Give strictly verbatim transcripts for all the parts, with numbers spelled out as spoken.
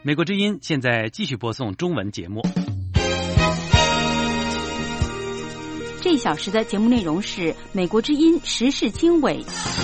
美国之音现在继续播送中文节目。 这一小时的节目内容是美国之音时事经纬。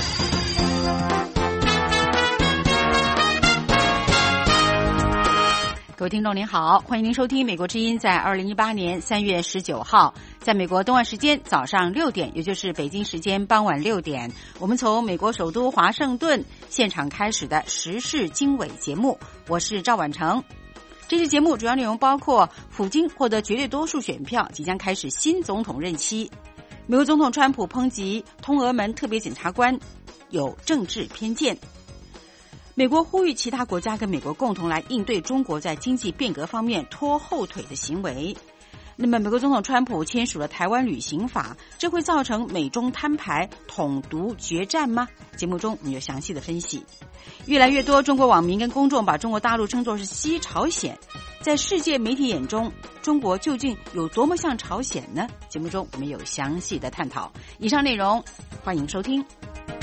各位听众您好，欢迎您收听美国之音在二零一八年三月十九号在美国东岸时间早上六点，也就是北京时间傍晚六点，我们从美国首都华盛顿现场开始的时事经纬节目，我是赵婉成。这期节目主要内容包括普京获得绝对多数选票，即将开始新总统任期，美国总统川普抨击通俄门特别检察官有政治偏见，美国呼吁其他国家跟美国共同来应对中国在经济变革方面拖后腿的行为。那么美国总统川普签署了台湾旅行法，这会造成美中摊牌统独决战吗？节目中我们有详细的分析。越来越多中国网民跟公众把中国大陆称作是西朝鲜，在世界媒体眼中，中国究竟有多么像朝鲜呢？节目中我们有详细的探讨。以上内容欢迎收听。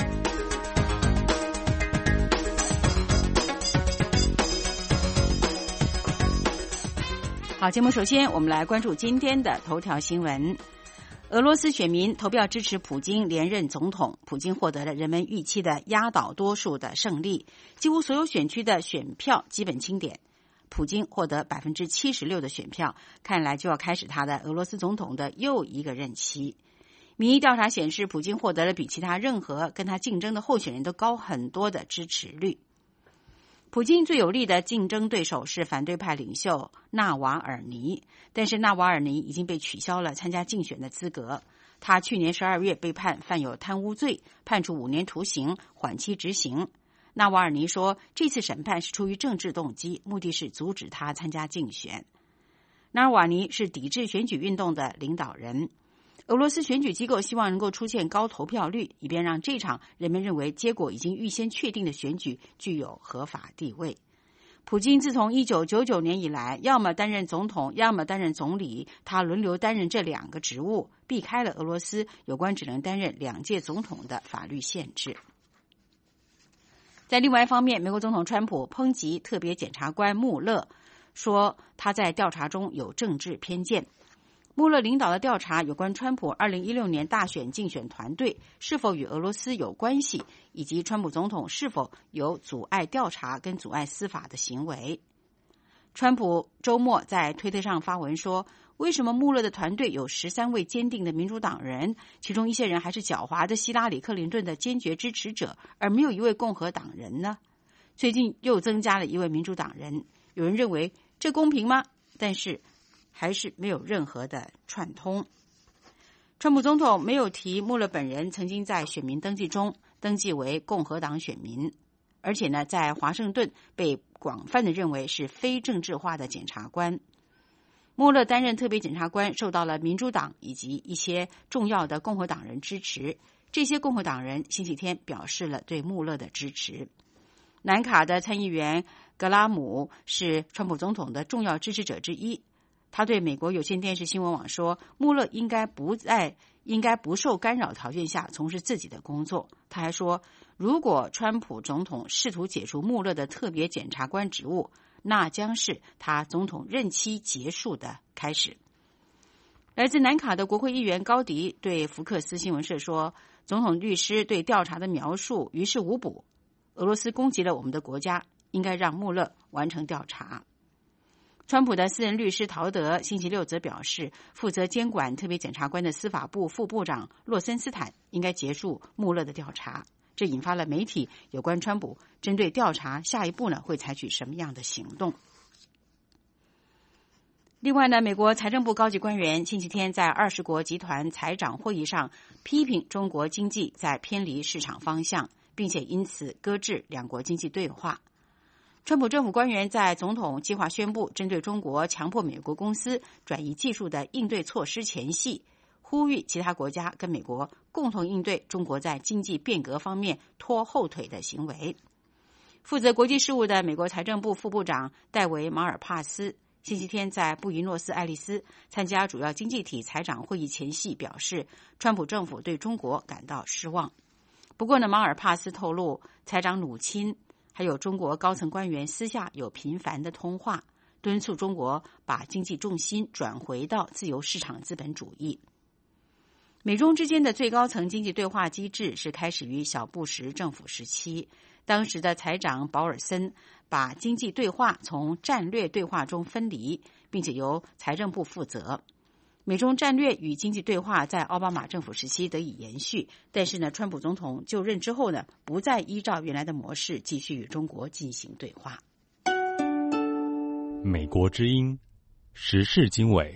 好，节目首先我们来关注今天的头条新闻。俄罗斯选民投票支持普京连任总统，普京获得了人们预期的压倒多数的胜利，几乎所有选区的选票基本清点，普京获得 百分之七十六 的选票，看来就要开始他的俄罗斯总统的又一个任期。民意调查显示，普京获得了比其他任何跟他竞争的候选人都高很多的支持率。普京最有力的竞争对手是反对派领袖纳瓦尔尼，但是纳瓦尔尼已经被取消了参加竞选的资格。他去年十二月被判犯有贪污罪，判处五年徒刑，缓期执行。纳瓦尔尼说，这次审判是出于政治动机，目的是阻止他参加竞选。纳瓦尔尼是抵制选举运动的领导人。俄罗斯选举机构希望能够出现高投票率，以便让这场人们认为结果已经预先确定的选举具有合法地位。普京自从一九九九年以来，要么担任总统，要么担任总理，他轮流担任这两个职务，避开了俄罗斯有关只能担任两届总统的法律限制。在另外一方面，美国总统川普抨击特别检察官穆勒，说他在调查中有政治偏见。穆勒领导的调查有关川普二零一六年大选竞选团队是否与俄罗斯有关系，以及川普总统是否有阻碍调查跟阻碍司法的行为。川普周末在推特上发文说，为什么穆勒的团队有十三位坚定的民主党人，其中一些人还是狡猾的希拉里·克林顿的坚决支持者，而没有一位共和党人呢？最近又增加了一位民主党人，有人认为这公平吗？但是还是没有任何的串通。川普总统没有提穆勒本人曾经在选民登记中登记为共和党选民，而且呢，在华盛顿被广泛的认为是非政治化的检察官。穆勒担任特别检察官受到了民主党以及一些重要的共和党人支持，这些共和党人星期天表示了对穆勒的支持。南卡的参议员格拉姆是川普总统的重要支持者之一，他对美国有线电视新闻网说，穆勒应该不在应该不受干扰条件下从事自己的工作。他还说，如果川普总统试图解除穆勒的特别检察官职务，那将是他总统任期结束的开始。来自南卡的国会议员高迪对福克斯新闻社说，总统律师对调查的描述于事无补，俄罗斯攻击了我们的国家，应该让穆勒完成调查。川普的私人律师陶德星期六则表示，负责监管特别检察官的司法部副部长洛森斯坦应该结束穆勒的调查。这引发了媒体有关川普针对调查下一步呢会采取什么样的行动。另外呢，美国财政部高级官员星期天在二十国集团财长会议上批评中国经济在偏离市场方向，并且因此搁置两国经济对话。川普政府官员在总统计划宣布针对中国强迫美国公司转移技术的应对措施前夕，呼吁其他国家跟美国共同应对中国在经济变革方面拖后腿的行为。负责国际事务的美国财政部副部长戴维·马尔帕斯星期天在布宜诺斯艾利斯参加主要经济体财长会议前夕表示，川普政府对中国感到失望。不过呢，马尔帕斯透露，财长努钦还有中国高层官员私下有频繁的通话，敦促中国把经济重心转回到自由市场资本主义。美中之间的最高层经济对话机制是开始于小布什政府时期，当时的财长保尔森把经济对话从战略对话中分离，并且由财政部负责。美中战略与经济对话在奥巴马政府时期得以延续，但是呢，川普总统就任之后呢，不再依照原来的模式继续与中国进行对话。 美国之音时事经纬。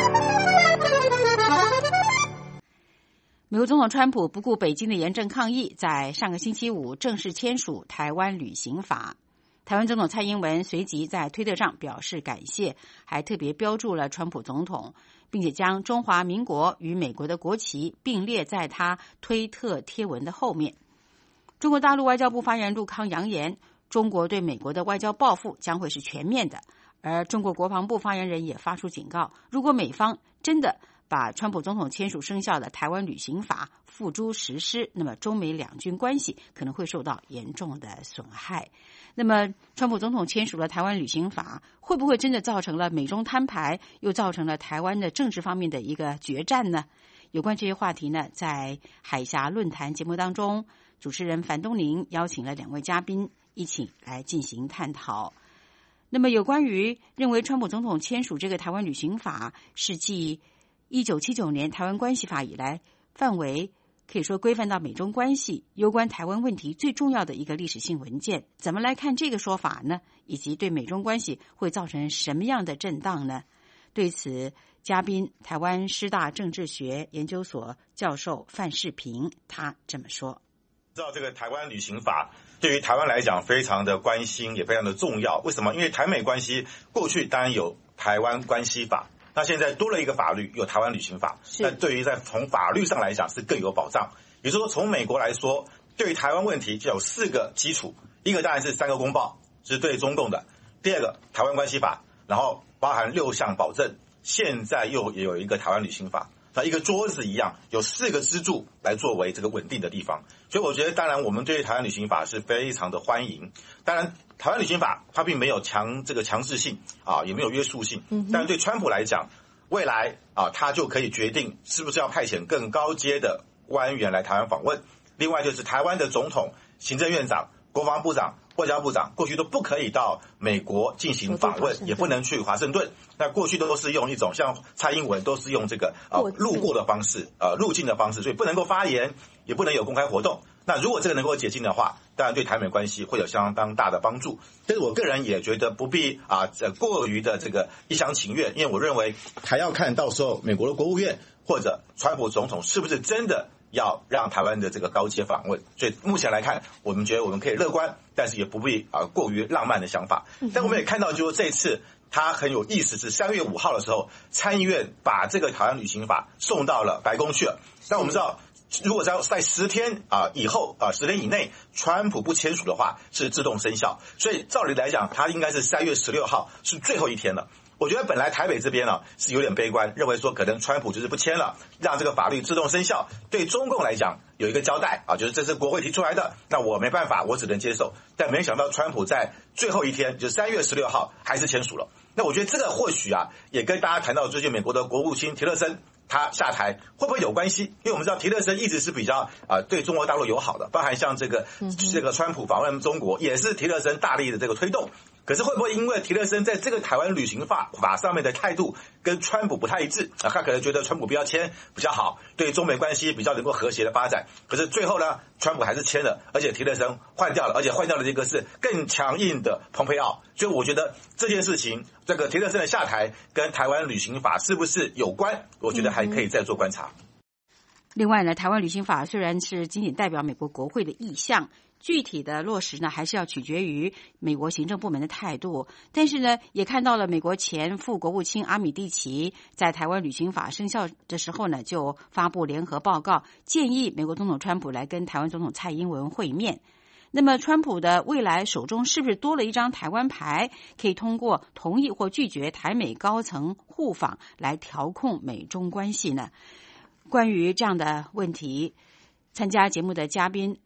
美国总统川普不顾北京的严正抗议，在上个星期五正式签署台湾旅行法。台湾总统蔡英文随即在推特上表示感谢，还特别标注了川普总统，并且将中华民国与美国的国旗并列在他推特贴文的后面。中国大陆外交部发言人陆康扬言，中国对美国的外交报复将会是全面的，而中国国防部发言人也发出警告，如果美方真的把川普总统签署生效的台湾旅行法付诸实施，那么中美两军关系可能会受到严重的损害。那么川普总统签署了台湾旅行法，会不会真的造成了美中摊牌，又造成了台湾的政治方面的一个决战呢？有关这些话题呢，在海峡论坛节目当中，主持人樊东宁邀请了两位嘉宾一起来进行探讨。那么有关于认为川普总统签署这个台湾旅行法是继一九七九年台湾关系法以来，范围可以说规范到美中关系攸关台湾问题最重要的一个历史性文件，怎么来看这个说法呢？以及对美中关系会造成什么样的震荡呢？对此，嘉宾台湾师大政治学研究所教授范世平他这么说。 知道这个台湾旅行法对于台湾来讲非常的关心，也非常的重要。为什么？因为台美关系过去当然有台湾关系法，那现在多了一个法律，有台湾旅行法，那对于在从法律上来讲是更有保障。也就是说，从美国来说，对于台湾问题就有四个基础，一个当然是三个公报，是对中共的；第二个台湾关系法，然后包含六项保证，现在又也有一个台湾旅行法。那一个桌子一样，有四个支柱来作为这个稳定的地方。所以我觉得，当然我们对于台湾旅行法是非常的欢迎。当然，台湾旅行法它并没有强这个强制性啊，也没有约束性。嗯，但是对川普来讲，未来啊，他就可以决定是不是要派遣更高阶的官员来台湾访问。另外就是台湾的总统、行政院长、国防部长、外交部长过去都不可以到美国进行访问，也不能去华盛顿。那过去都是用一种像蔡英文都是用这个呃路过的方式，呃入境的方式，所以不能够发言，也不能有公开活动。那如果这个能够解禁的话，当然对台美关系会有相当大的帮助。但是我个人也觉得不必啊呃过于的这个一厢情愿，因为我认为还要看到时候美国的国务院或者川普总统是不是真的要让台湾的这个高阶访问。所以目前来看，我们觉得我们可以乐观，但是也不必啊过于浪漫的想法。但我们也看到，就是这次他很有意思，是三月五号的时候，参议院把这个台湾旅行法送到了白宫去了。那我们知道，如果在在十天啊以后啊十天以内，川普不签署的话，是自动生效。所以照理来讲，他应该是三月十六号是最后一天了。我觉得本来台北这边呢、啊、是有点悲观，认为说可能川普就是不签了，让这个法律自动生效，对中共来讲有一个交代啊，就是这是国会提出来的，那我没办法，我只能接受。但没想到川普在最后一天，就是三月十六号还是签署了。那我觉得这个或许啊，也跟大家谈到最近美国的国务卿提勒森他下台会不会有关系？因为我们知道提勒森一直是比较啊、呃、对中国大陆友好的，包含像这个、嗯、这个川普访问中国也是提勒森大力的这个推动。可是会不会因为提勒森在这个台湾旅行法法上面的态度跟川普不太一致啊？他可能觉得川普不要签比较好，对中美关系比较能够和谐的发展。可是最后呢，川普还是签了，而且提勒森换掉了，而且换掉的这个是更强硬的蓬佩奥。所以我觉得这件事情，这个提勒森的下台跟台湾旅行法是不是有关？我觉得还可以再做观察。 另外呢，台湾旅行法虽然是仅仅代表美国国会的意向，具体的落实呢，还是要取决于美国行政部门的态度。但是呢，也看到了美国前副国务卿阿米蒂奇在台湾旅行法生效的时候呢，就发布联合报告，建议美国总统川普来跟台湾总统蔡英文会面。那么川普的未来手中是不是多了一张台湾牌，可以通过同意或拒绝台美高层互访来调控美中关系呢？关于这样的问题，参加节目的嘉宾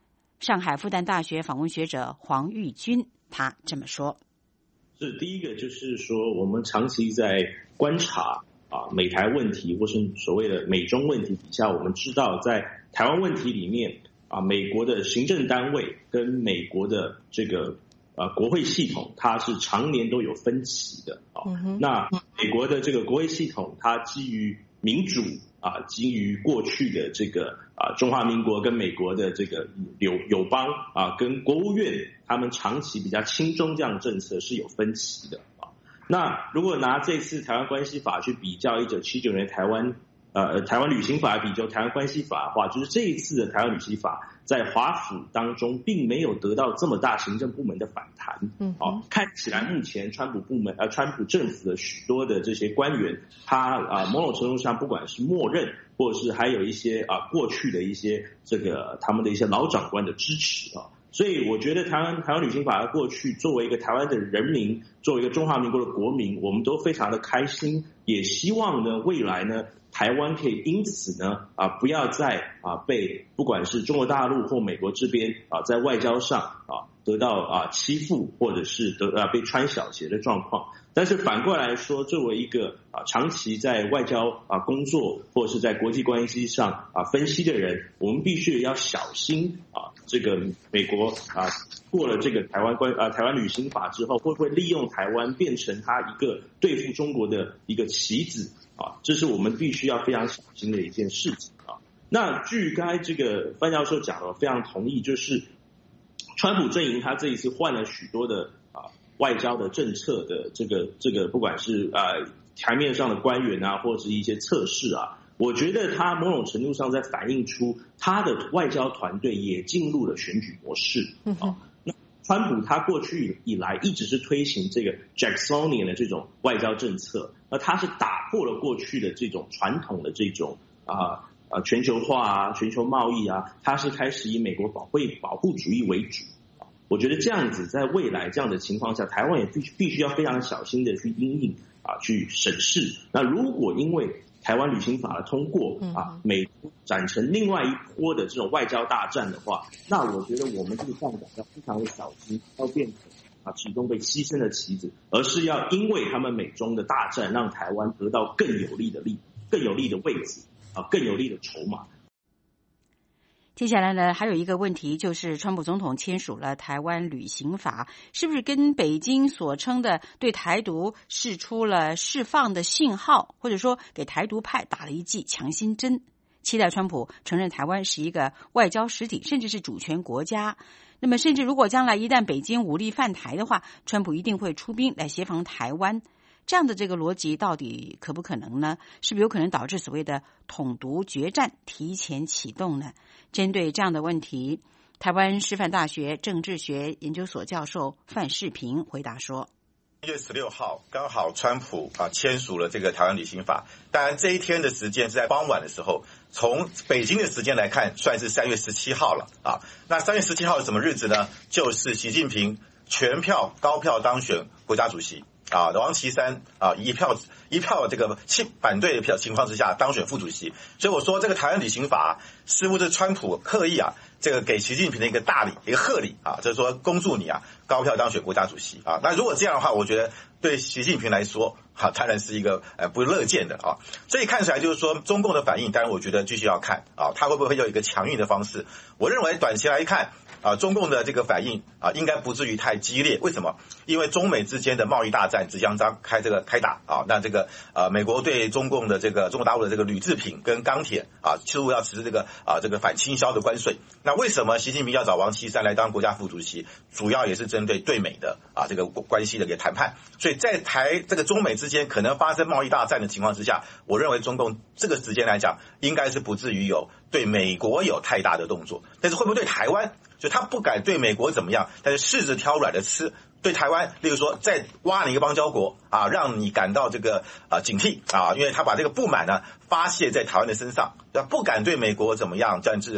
上海复旦大学访问学者黄玉军他这么说： 是第一个，就是说我们长期在观察啊美台问题或是所谓的美中问题底下，我们知道在台湾问题里面啊，美国的行政单位跟美国的这个呃国会系统，它是常年都有分歧的啊。嗯、那美国的这个国会系统，它基于民主啊，基于过去的这个啊中华民国跟美国的这个友友邦啊，跟国务院他们长期比较亲中这样的政策是有分歧的啊。那如果拿这次台湾关系法去比较一九七九年台湾呃台湾旅行法比较台湾关系法的话，就是这一次的台湾旅行法在华府当中并没有得到这么大行政部门的反弹。嗯，哦，看起来目前川普部门呃川普政府的许多的这些官员，他啊、呃、某种程度上不管是默认，或者是还有一些啊、呃、过去的一些这个他们的一些老长官的支持啊。所以我觉得台湾台湾旅行法的过去，作为一个台湾的人民，作为一个中华民国的国民，我们都非常的开心，也希望呢未来呢台湾可以因此呢啊不要再啊被不管是中国大陆或美国这边啊在外交上啊得到啊欺负，或者是得啊被穿小鞋的状况。但是反过来说，作为一个啊长期在外交啊工作或者是在国际关系上啊分析的人，我们必须要小心啊，这个美国啊过了这个台湾关啊台湾旅行法之后，会不会利用台湾变成他一个对付中国的一个棋子啊？这是我们必须要非常小心的一件事情啊。那据刚才这个范教授讲的，我非常同意，就是川普阵营他这一次换了许多的啊外交的政策的这个这个不管是呃台面上的官员啊，或者是一些测试啊，我觉得他某种程度上在反映出他的外交团队也进入了选举模式。嗯、啊，那川普他过去以来一直是推行这个 Jacksonian 的这种外交政策，而他是打破了过去的这种传统的这种啊啊全球化啊、全球贸易啊，他是开始以美国保护保护主义为主。我觉得这样子在未来这样的情况下，台湾也必须必须要非常小心的去因应啊，去审视。那如果因为台湾旅行法的通过啊，美国展成另外一波的这种外交大战的话，那我觉得我们这个上港要非常的小心，要变成啊其中被牺牲的棋子，而是要因为他们美中的大战，让台湾得到更有利的利、更有利的位置啊，更有利的筹码。 接下来呢，还有一个问题，就是川普总统签署了台湾旅行法，是不是跟北京所称的对台独释出了释放的信号，或者说给台独派打了一剂强心针，期待川普承认台湾是一个外交实体，甚至是主权国家。那么甚至如果将来一旦北京武力犯台的话，川普一定会出兵来协防台湾。这样的这个逻辑到底可不可能呢？是不是有可能导致所谓的统独决战提前启动呢？针对这样的问题，台湾师范大学政治学研究所教授范世平回答说： 一月十六号刚好川普啊签署了这个台湾旅行法，当然这一天的时间是在傍晚的时候，从北京的时间来看算是三月十七号了啊。那三月十七号是什么日子呢？就是习近平全票高票当选国家主席啊，王岐山啊一票一票这个反对的票情况之下当选副主席，所以我说这个台湾旅行法似乎是川普刻意啊这个给习近平的一个大礼一个贺礼啊，就是说恭祝你啊高票当选国家主席啊。那如果这样的话，我觉得对习近平来说啊当然是一个呃不乐见的啊。所以看起来就是说中共的反应，当然我觉得继续要看啊，他会不会有一个强硬的方式。我认为短期来看啊，中共的这个反应啊应该不至于太激烈。为什么？因为中美之间的贸易大战即将张开这个开打啊。那这个呃美国对中共的这个中国大陆的这个铝制品跟钢铁啊似乎要实施这个啊这个反倾销的关税。那为什么习近平要找王岐山来当国家副主席？主要也是针对对美的啊这个关系的一个谈判。所以在台这个中美之间可能发生贸易大战的情况之下，我认为中共这个时间来讲，应该是不至于有对美国有太大的动作。但是会不会对台湾？就他不敢对美国怎么样，但是柿子挑软的吃。对台湾，例如说再挖你一个邦交国啊，让你感到这个啊警惕啊，因为他把这个不满呢发泄在台湾的身上，不敢对美国怎么样，这样是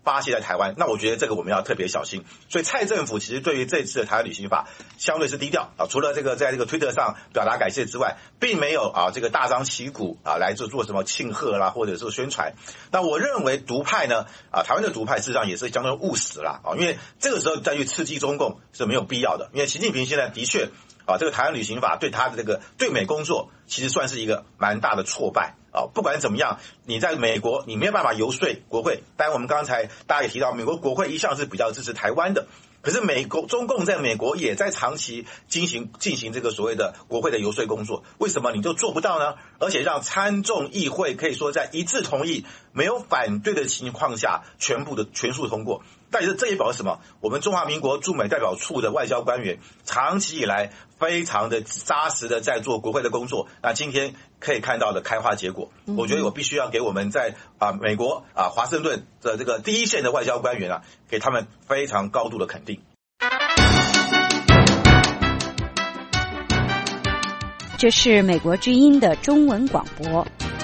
发泄在台湾，那我觉得这个我们要特别小心。所以蔡政府其实对于这次的台湾旅行法相对是低调啊，除了这个在这个推特上表达感谢之外，并没有啊这个大张旗鼓啊来做做什么庆贺啦，或者是宣传。那我认为独派呢啊，台湾的独派事实上也是相当务实啦啊，因为这个时候再去刺激中共是没有必要的，因为习近平现在的确啊，这个台湾旅行法对他的这个对美工作其实算是一个蛮大的挫败啊。不管怎么样，你在美国你没有办法游说国会，当然我们刚才大家也提到，美国国会一向是比较支持台湾的。可是美国中共在美国也在长期进行进行这个所谓的国会的游说工作，为什么你就做不到呢？而且让参众议会可以说在一致同意、没有反对的情况下，全部的全数通过。但是这也表示什么？我们中华民国驻美代表处的外交官员长期以来非常的扎实的在做国会的工作，那今天可以看到的开花结果，我觉得我必须要给我们在啊美国啊华盛顿的这个第一线的外交官员啊，给他们非常高度的肯定。 这是美国之音的中文广播。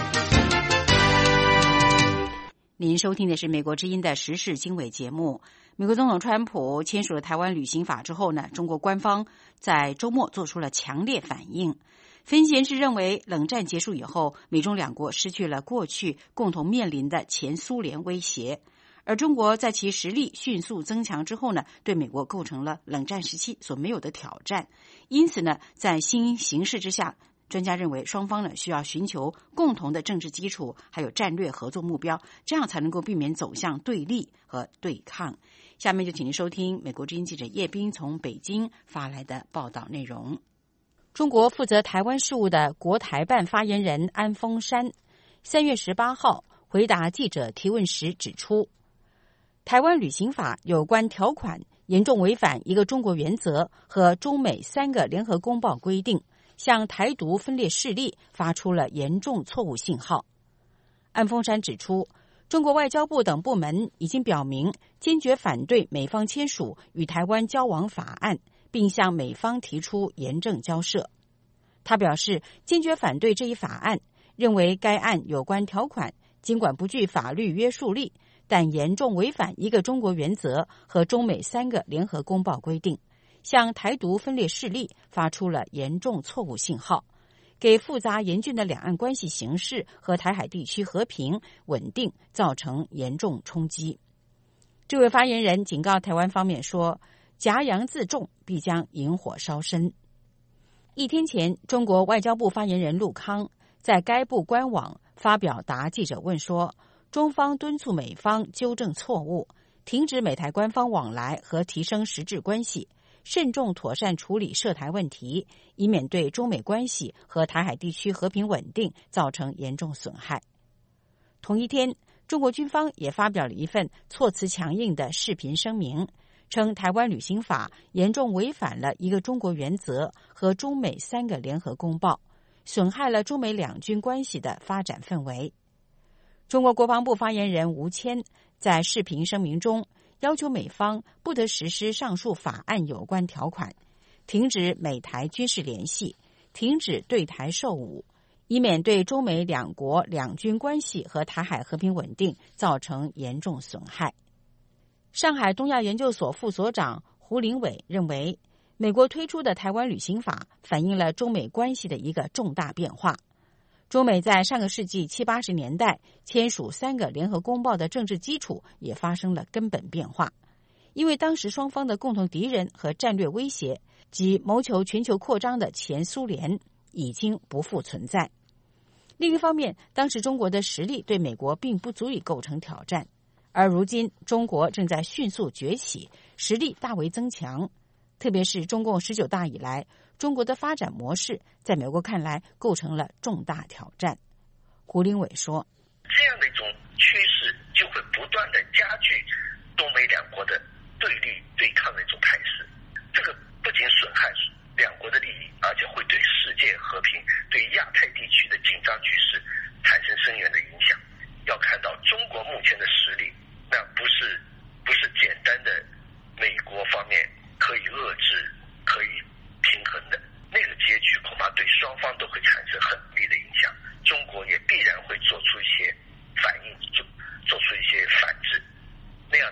您收听的是美国之音的时事经纬节目。美国总统川普签署了台湾旅行法之后呢，中国官方在周末做出了强烈反应。分析人士认为，冷战结束以后，美中两国失去了过去共同面临的前苏联威胁，而中国在其实力迅速增强之后呢，对美国构成了冷战时期所没有的挑战。因此呢，在新形势之下，专家认为双方呢需要寻求共同的政治基础，还有战略合作目标，这样才能够避免走向对立和对抗。下面就请您收听美国之音记者叶斌从北京发来的报道内容。中国负责台湾事务的国台办发言人安峰山三月十八号回答记者提问时指出，台湾旅行法有关条款严重违反一个中国原则和中美三个联合公报规定，向台独分裂势力发出了严重错误信号。安峰山指出，中国外交部等部门已经表明坚决反对美方签署与台湾交往法案，并向美方提出严正交涉。他表示，坚决反对这一法案，认为该案有关条款尽管不具法律约束力，但严重违反一个中国原则和中美三个联合公报规定，向台独分裂势力发出了严重错误信号，给复杂严峻的两岸关系形势和台海地区和平稳定造成严重冲击。这位发言人警告台湾方面说，夹洋自重必将引火烧身。一天前，中国外交部发言人陆康在该部官网发表答记者问说，中方敦促美方纠正错误，停止美台官方往来和提升实质关系，慎重妥善处理涉台问题，以免对中美关系和台海地区和平稳定造成严重损害。同一天，中国军方也发表了一份措辞强硬的视频声明，称台湾旅行法严重违反了一个中国原则和中美三个联合公报，损害了中美两军关系的发展氛围。中国国防部发言人吴谦在视频声明中要求美方不得实施上述法案有关条款，停止美台军事联系，停止对台售武，以免对中美两国两军关系和台海和平稳定造成严重损害。上海东亚研究所副所长胡林伟认为，美国推出的台湾旅行法反映了中美关系的一个重大变化。中美在上个世纪七八十年代签署三个联合公报的政治基础也发生了根本变化，因为当时双方的共同敌人和战略威胁及谋求全球扩张的前苏联已经不复存在。另一方面，当时中国的实力对美国并不足以构成挑战，而如今中国正在迅速崛起，实力大为增强，特别是中共十九大以来，中国的发展模式在美国看来构成了重大挑战。胡林伟说， 这样的一种趋势就会不断的加剧中美两国的对立对抗的一种态势，这个不仅损害两国的利益，而且会对世界和平、对亚太地区的紧张局势产生深远的影响。要看到中国目前的实力，那不是不是简单的美国方面可以遏制、可以平衡的，那个结局恐怕对双方都会产生很不利的影响。中国也必然会做出一些反应，做做出一些反制，那样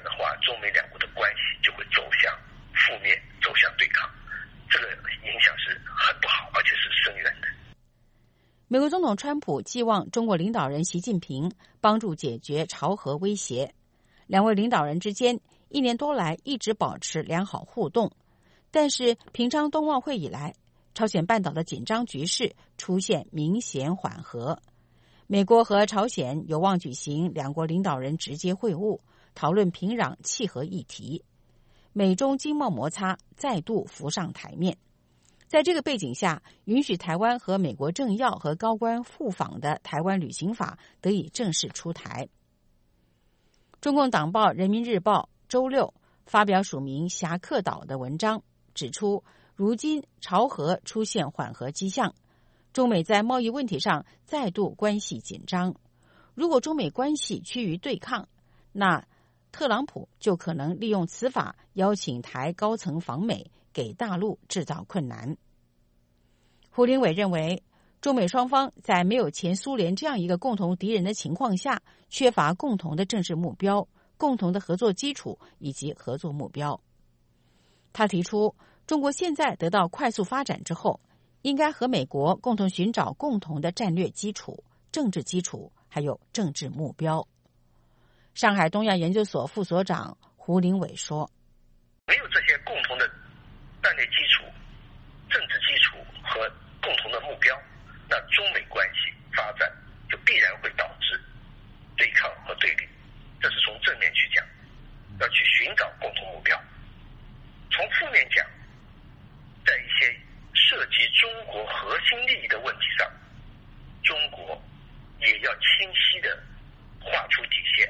美国总统川普寄望中国领导人习近平帮助解决朝核威胁。两位领导人之间一年多来一直保持良好互动，但是平昌冬奥会以来，朝鲜半岛的紧张局势出现明显缓和。美国和朝鲜有望举行两国领导人直接会晤，讨论平壤契合议题。美中经贸摩擦再度浮上台面。在这个背景下，允许台湾和美国政要和高官赴访的台湾旅行法得以正式出台。中共党报《人民日报》周六发表署名侠客岛的文章，指出如今朝核出现缓和迹象，中美在贸易问题上再度关系紧张。如果中美关系趋于对抗，那特朗普就可能利用此法邀请台高层访美，给大陆制造困难。胡林伟认为，中美双方在没有前苏联这样一个共同敌人的情况下，缺乏共同的政治目标、共同的合作基础以及合作目标。他提出，中国现在得到快速发展之后，应该和美国共同寻找共同的战略基础、政治基础，还有政治目标。上海东亚研究所副所长胡林伟说， 没有这些共同的战略基础、政治基础和共同的目标，那中美关系发展就必然会导致对抗和对立。这是从正面去讲，要去寻找共同目标。从负面讲，在一些涉及中国核心利益的问题上，中国也要清晰地划出底线，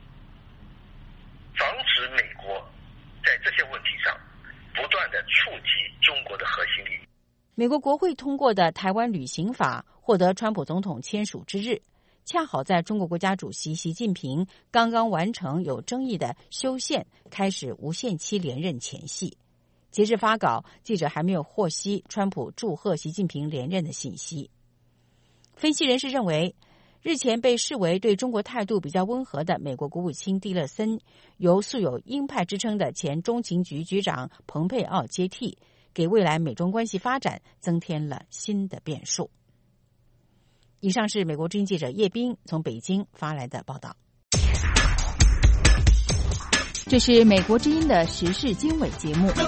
防止美国在这些问题上不断地触及中国的核心利益。 美国国会通过的台湾旅行法获得川普总统签署之日，恰好在中国国家主席习近平刚刚完成有争议的修宪，开始无限期连任前夕。截至发稿，记者还没有获悉川普祝贺习近平连任的信息。分析人士认为，日前被视为对中国态度比较温和的美国国务卿蒂勒森，由素有鹰派之称的前中情局局长蓬佩奥接替，给未来美中关系发展增添了新的变数。以上是美国之音记者叶斌从北京发来的报道。这是美国之音的时事经纬节目。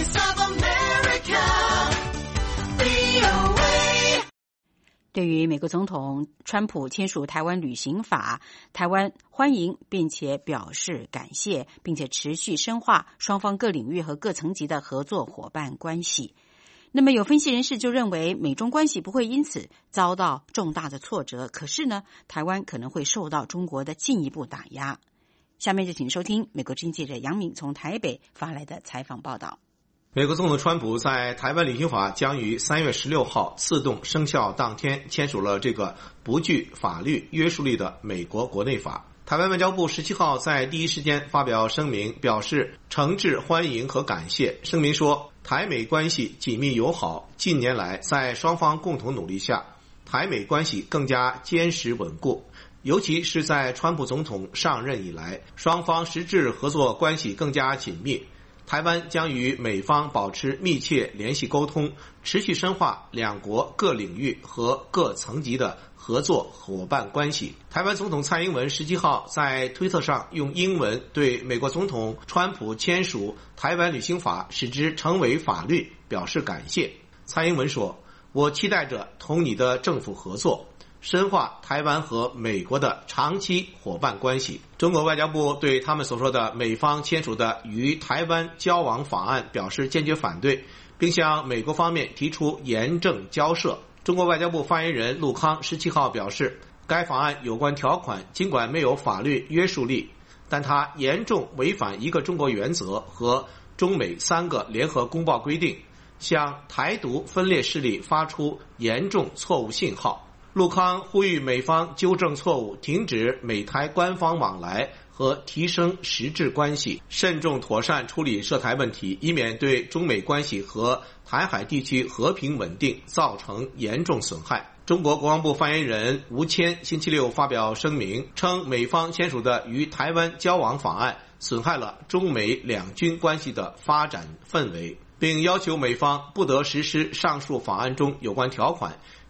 对于美国总统川普签署台湾旅行法，台湾欢迎并且表示感谢，并且持续深化双方各领域和各层级的合作伙伴关系。那么有分析人士就认为，美中关系不会因此遭到重大的挫折，可是呢，台湾可能会受到中国的进一步打压。下面就请收听美国之音记者杨敏从台北发来的采访报道。 美国总统川普在台湾旅行法将于三月十六号自动生效当天签署了这个不具法律约束力的美国国内法。台湾外交部十七号在第一时间发表声明，表示诚挚欢迎和感谢。声明说，台美关系紧密友好，近年来在双方共同努力下，台美关系更加坚实稳固。尤其是在川普总统上任以来，双方实质合作关系更加紧密。台湾将与美方保持密切联系沟通，持续深化两国各领域和各层级的合作伙伴关系。台湾总统蔡英文十七号在推特上用英文对美国总统川普签署台湾旅行法使之成为法律表示感谢。蔡英文说，我期待着同你的政府合作，深化台湾和美国的长期伙伴关系。中国外交部对他们所说的美方签署的与台湾交往法案表示坚决反对，并向美国方面提出严正交涉。中国外交部发言人陆康十七号表示，该法案有关条款尽管没有法律约束力，但它严重违反一个中国原则和中美三个联合公报规定，向台独分裂势力发出严重错误信号。陆康呼吁美方纠正错误，停止美台官方往来和提升实质关系，慎重妥善处理涉台问题，以免对中美关系和台海地区和平稳定造成严重损害。中国国防部发言人吴谦星期六发表声明，称美方签署的与台湾交往法案损害了中美两军关系的发展氛围，并要求美方不得实施上述法案中有关条款，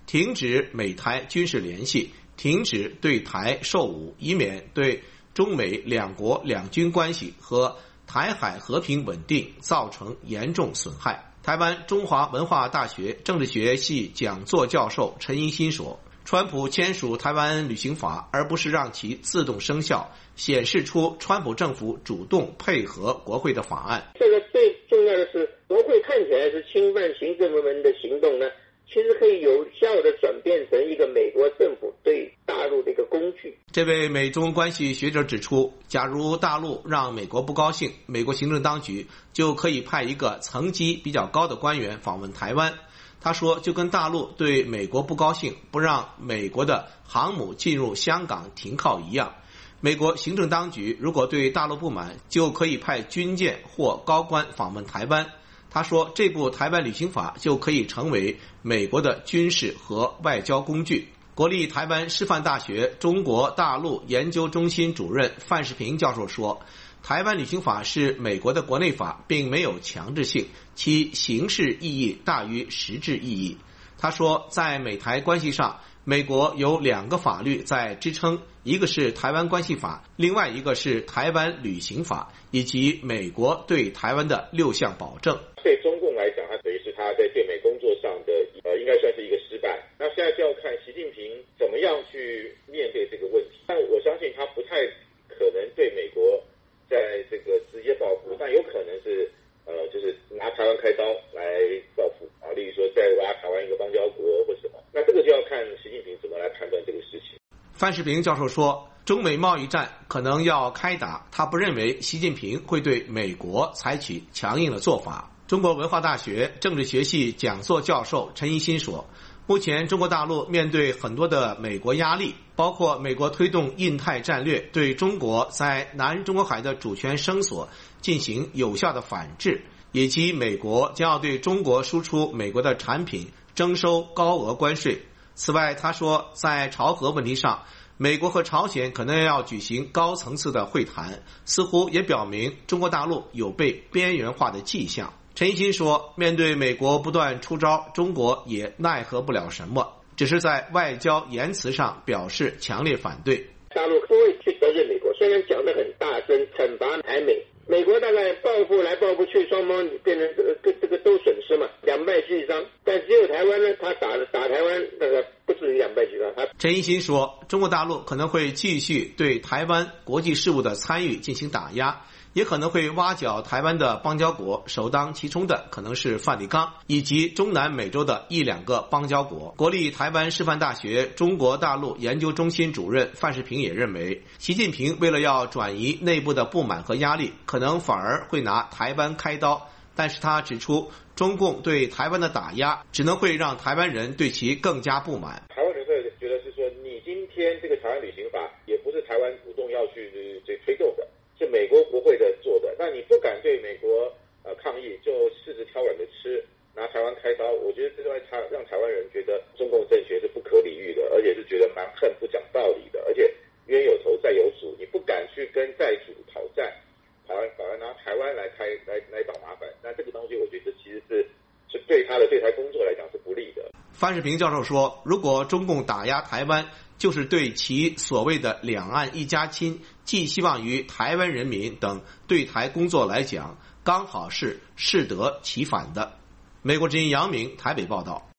停止美台军事联系，停止对台售武，以免对中美两国两军关系和台海和平稳定造成严重损害。台湾中华文化大学政治学系讲座教授陈英新说，川普签署台湾旅行法，而不是让其自动生效，显示出川普政府主动配合国会的法案。 这个最重要的是，国会看起来是侵犯行政部门的行动呢，其实可以有效地转变成一个美国政府对大陆的一个工具。 这位美中关系学者指出，假如大陆让美国不高兴，美国行政当局就可以派一个层级比较高的官员访问台湾。他说，就跟大陆对美国不高兴，不让美国的航母进入香港停靠一样，美国行政当局如果对大陆不满，就可以派军舰或高官访问台湾。他说，这部台湾旅行法就可以成为美国的军事和外交工具。国立台湾师范大学中国大陆研究中心主任范世平教授说，台湾旅行法是美国的国内法，并没有强制性，其形式意义大于实质意义。他说，在美台关系上，美国有两个法律在支撑，一个是台湾关系法，另外一个是台湾旅行法，以及美国对台湾的六项保证。 对中共来讲，它等于是他在对美工作上的呃，应该算是一个失败。那现在就要看习近平怎么样去面对这个问题。但我相信他不太可能对美国在这个直接报复，但有可能是呃，就是拿台湾开刀来报复啊，例如说再挖台湾一个邦交国或什么。那这个就要看习近平怎么来判断这个事情。 范世平教授说，中美贸易战可能要开打，他不认为习近平会对美国采取强硬的做法。中国文化大学政治学系讲座教授陈一新说，目前中国大陆面对很多的美国压力，包括美国推动印太战略，对中国在南中国海的主权声索进行有效的反制，以及美国将要对中国输出美国的产品征收高额关税。此外，他说，在朝核问题上，美国和朝鲜可能要举行高层次的会谈，似乎也表明中国大陆有被边缘化的迹象。陈一新说，面对美国不断出招，中国也奈何不了什么，只是在外交言辞上表示强烈反对。 大陆不会去得罪美国，虽然讲得很大声，惩罚台美，美国大概报复来报复去，双方变成这个这个都损失嘛，两败俱伤。但只有台湾呢，他打打台湾那个不至于两败俱伤。他陈一新说，中国大陆可能会继续对台湾国际事务的参与进行打压，也可能会挖角台湾的邦交国，首当其冲的可能是梵蒂冈以及中南美洲的一两个邦交国。国立台湾师范大学中国大陆研究中心主任范世平也认为，习近平为了要转移内部的不满和压力，可能反而会拿台湾开刀。但是他指出，中共对台湾的打压只能会让台湾人对其更加不满。 台湾人会觉得是说，你今天这个台湾旅行法也不是台湾主动要去这推动的，是美国国会的做的，那你不敢对美国呃抗议，就柿子挑软的吃，拿台湾开刀，我觉得这会让台湾人觉得中共政权是不可理喻的，而且是觉得蛮横不讲道理的，而且冤有头债有主，你不敢去跟债主讨债，反而反而拿台湾来开来来找麻烦，那这个东西我觉得其实是是对他的对台工作来讲是不利的。 范世平教授说，如果中共打压台湾，就是对其所谓的两岸一家亲寄希望于台湾人民等对台工作来讲，刚好是适得其反的。美国之音杨明台北报道。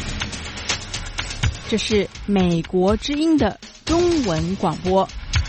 这是美国之音的中文广播。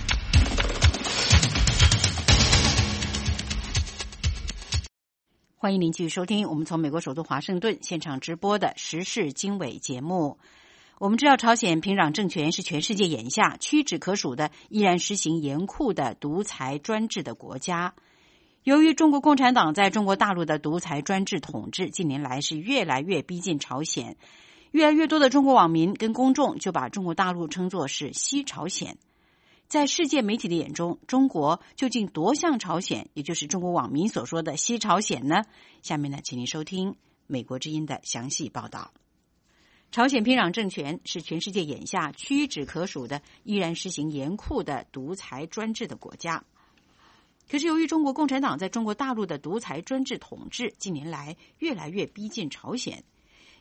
欢迎您继续收听我们从美国首都华盛顿现场直播的时事经纬节目。我们知道，朝鲜平壤政权是全世界眼下屈指可数的依然实行严酷的独裁专制的国家。由于中国共产党在中国大陆的独裁专制统治近年来是越来越逼近朝鲜，越来越多的中国网民跟公众就把中国大陆称作是西朝鲜。在世界媒体的眼中，中国究竟多像朝鲜，也就是中国网民所说的西朝鲜呢？下面呢，请您收听美国之音的详细报道。朝鲜平壤政权是全世界眼下屈指可数的依然实行严酷的独裁专制的国家。可是由于中国共产党在中国大陆的独裁专制统治近年来越来越逼近朝鲜，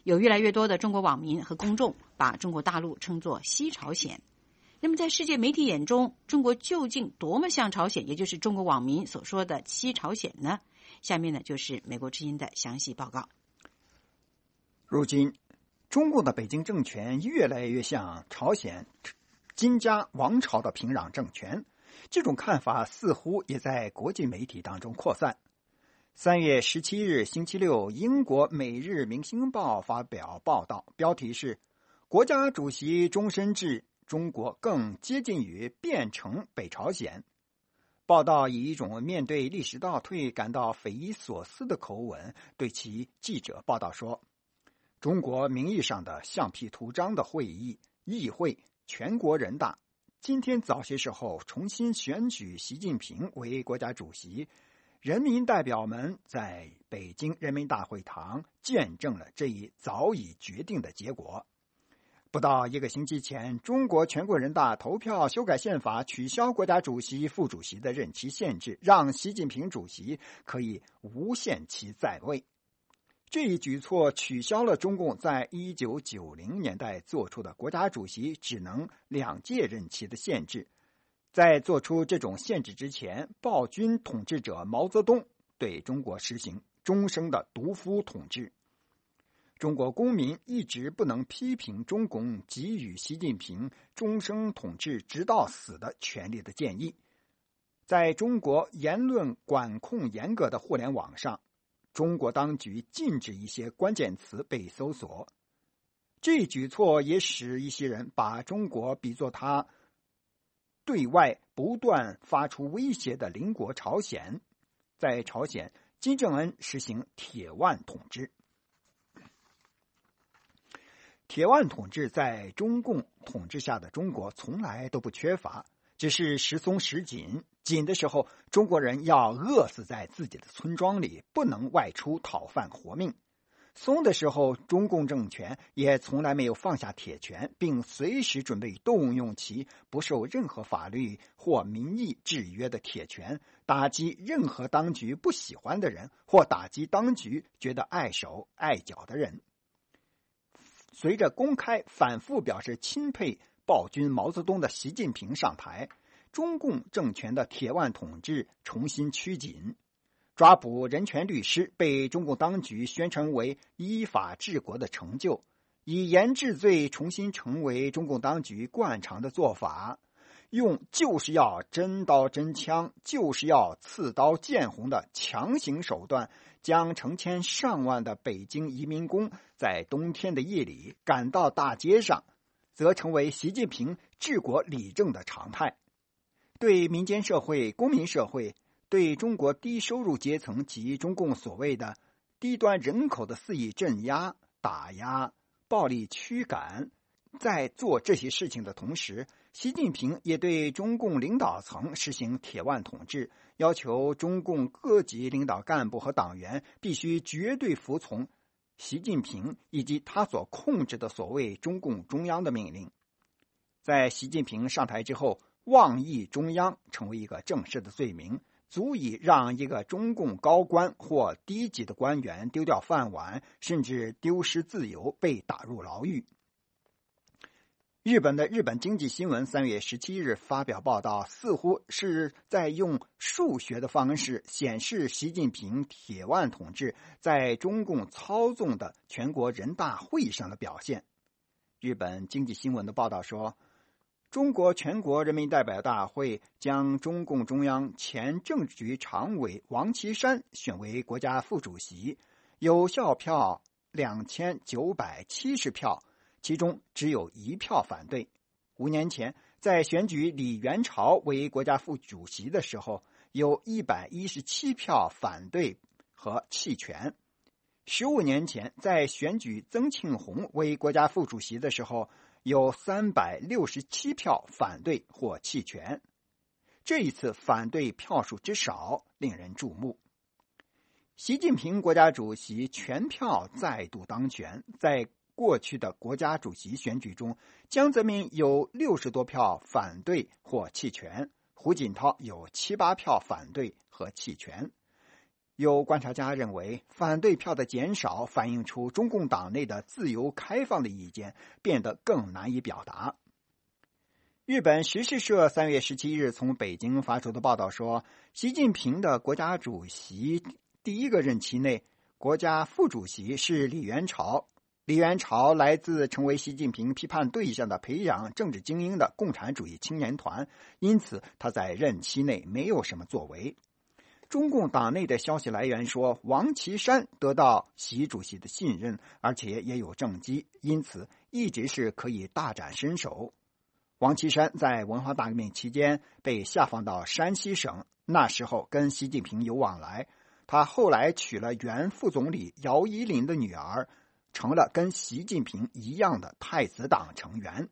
有越来越多的中国网民和公众把中国大陆称作西朝鲜。那么在世界媒体眼中，中国究竟多么像朝鲜，也就是中国网民所说的西朝鲜呢？下面呢就是美国之音的详细报告。 如今中共的北京政权越来越像朝鲜金家王朝的平壤政权，这种看法似乎也在国际媒体当中扩散。三月十七日星期六，英国《每日明星报》发表报道，标题是国家主席终身制，中国更接近于变成北朝鲜。报道以一种面对历史倒退感到匪夷所思的口吻对其记者报道说，中国名义上的橡皮图章的会议、议会、全国人大今天早些时候重新选举习近平为国家主席，人民代表们在北京人民大会堂见证了这一早已决定的结果。不到一个星期前，中国全国人大投票修改宪法，取消国家主席、副主席的任期限制，让习近平主席可以无限期在位。这一举措取消了中共在一九九零年代做出的国家主席只能两届任期的限制。在做出这种限制之前，暴君统治者毛泽东对中国实行终生的独夫统治。中国公民一直不能批评中共给予习近平终生统治直到死的权利的建议。在中国言论管控严格的互联网上，中国当局禁止一些关键词被搜索。这一举措也使一些人把中国比作他对外不断发出威胁的邻国朝鲜。在朝鲜，金正恩实行铁腕统治。铁腕统治在中共统治下的中国从来都不缺乏，只是时松时紧，紧的时候中国人要饿死在自己的村庄里，不能外出讨饭活命；松的时候中共政权也从来没有放下铁拳，并随时准备动用其不受任何法律或民意制约的铁拳，打击任何当局不喜欢的人，或打击当局觉得碍手碍脚的人。随着公开反复表示钦佩暴君毛泽东的习近平上台，中共政权的铁腕统治重新趋紧。抓捕人权律师被中共当局宣称为依法治国的成就，以严治罪重新成为中共当局惯常的做法，用就是要真刀真枪，就是要刺刀见红的强行手段，将成千上万的北京移民工在冬天的夜里赶到大街上，则成为习近平治国理政的常态。对民间社会、公民社会，对中国低收入阶层及中共所谓的低端人口的肆意镇压、打压、暴力驱赶，在做这些事情的同时，习近平也对中共领导层实行铁腕统治，要求中共各级领导干部和党员必须绝对服从习近平以及他所控制的所谓中共中央的命令。在习近平上台之后，妄议中央成为一个正式的罪名，足以让一个中共高官或低级的官员丢掉饭碗，甚至丢失自由，被打入牢狱。日本的日本经济新闻三月十七日发表报道，似乎是在用数学的方式显示习近平铁腕统治在中共操纵的全国人大会议上的表现。日本经济新闻的报道说，中国全国人民代表大会将中共中央前政治局常委王岐山选为国家副主席，有效票两千九百七十票，其中只有一票反对。五年前，在选举李元朝为国家副主席的时候，有一百一十七票反对和弃权。十五年前，在选举曾庆红为国家副主席的时候，有三百六十七票反对或弃权。这一次反对票数之少，令人注目。习近平国家主席全票再度当选，在过去的国家主席选举中，江泽民有六十多票反对或弃权，胡锦涛有七八票反对和弃权。 有观察家认为，反对票的减少反映出中共党内的自由开放的意见变得更难以表达。日本时事社三月十七日从北京发出的报道说，习近平的国家主席第一个任期内，国家副主席是李元朝。李元朝来自成为习近平批判对象的培养政治精英的共产主义青年团，因此他在任期内没有什么作为。中共党内的消息来源说，王岐山得到习主席的信任，而且也有政绩，因此一直是可以大展身手。王岐山在文化大革命期间被下放到山西省，那时候跟习近平有往来。他后来娶了原副总理姚依林的女儿，成了跟习近平一样的太子党成员。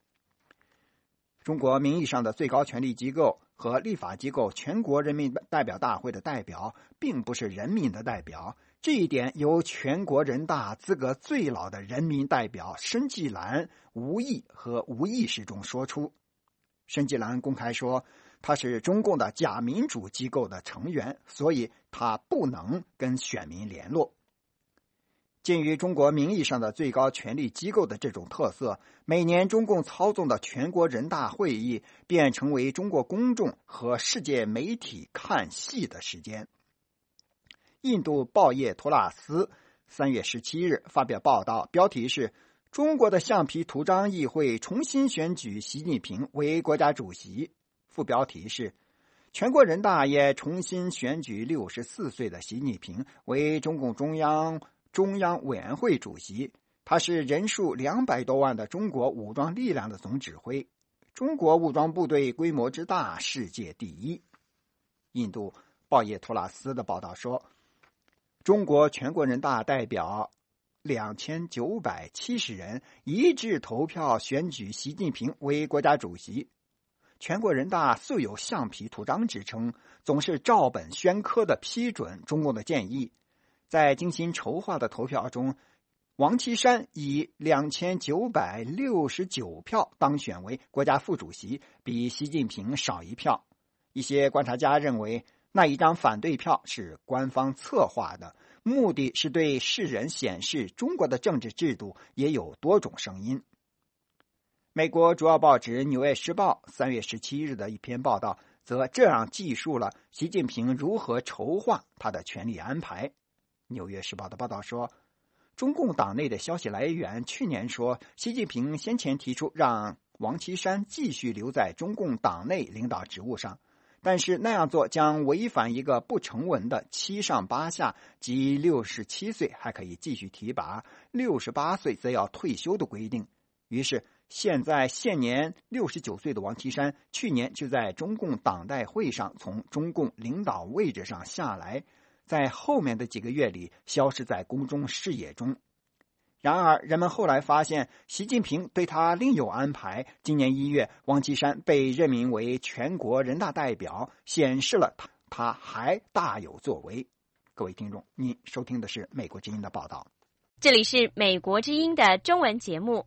中国名义上的最高权力机构和立法机构全国人民代表大会的代表并不是人民的代表，这一点由全国人大资格最老的人民代表申纪兰无意和无意识中说出。申纪兰公开说，他是中共的假民主机构的成员，所以他不能跟选民联络。鉴于中国名义上的最高权力机构的这种特色，每年中共操纵的全国人大会议便成为中国公众和世界媒体看戏的时间。印度报业托拉斯三月十七日发表报道，标题是中国的橡皮图章议会重新选举习近平为国家主席，副标题是全国人大也重新选举六十四岁的习近平为中共中央中央委员会主席，他是人数两百多万的中国武装力量的总指挥，中国武装部队规模之大，世界第一。印度报业托拉斯的报道说，中国全国人大代表两千九百七十人一致投票选举习近平为国家主席。全国人大素有橡皮图章之称，总是照本宣科地批准中共的建议。在精心筹划的投票中，王岐山以两千九百六十九票当选为国家副主席，比习近平少一票。一些观察家认为，那一张反对票是官方策划的，目的是对世人显示中国的政治制度也有多种声音。美国主要报纸《纽约时报》三月十七日的一篇报道则这样记述了习近平如何筹划他的权力安排。《纽约时报》的报道说，中共党内的消息来源去年说，习近平先前提出让王岐山继续留在中共党内领导职务上，但是那样做将违反一个不成文的七上八下，即六十七岁还可以继续提拔，六十八岁则要退休的规定。于是现在现年六十九岁的王岐山去年就在中共党代会上从中共领导位置上下来，在后面的几个月里消失在公众视野中。然而人们后来发现习近平对他另有安排，今年一月王岐山被任命为全国人大代表，显示了他他还大有作为。各位听众，您收听的是美国之音的报道。 这里是美国之音的中文节目。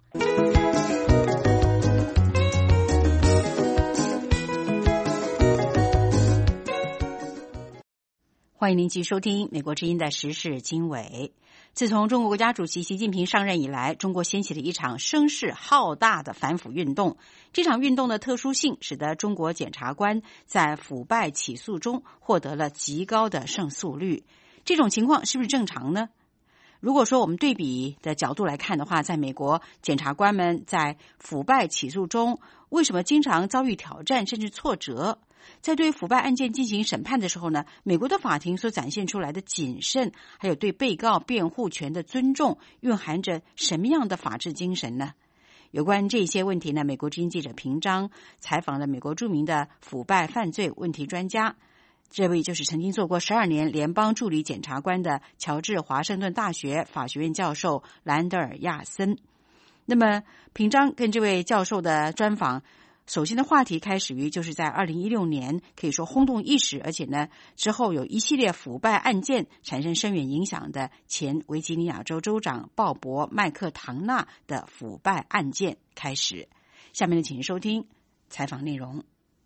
欢迎您继续收听美国之音的时事经纬。自从中国国家主席习近平上任以来，中国掀起了一场声势浩大的反腐运动。这场运动的特殊性使得中国检察官在腐败起诉中获得了极高的胜诉率。这种情况是不是正常呢？如果说我们对比的角度来看的话，在美国，检察官们在腐败起诉中为什么经常遭遇挑战甚至挫折？在对腐败案件进行审判的时候呢，美国的法庭所展现出来的谨慎，还有对被告辩护权的尊重，蕴含着什么样的法治精神呢？有关这些问题呢，美国之音记者平章采访了美国著名的腐败犯罪问题专家，这位就是曾经做过十二年联邦助理检察官的乔治华盛顿大学法学院教授兰德尔亚森。那么平章跟这位教授的专访，首先的话题开始于就是在二零一六年可以说轰动一时，而且呢之后有一系列腐败案件产生深远影响的前维吉尼亚州州长鲍勃麦克唐纳的腐败案件开始。下面呢请您收听采访内容。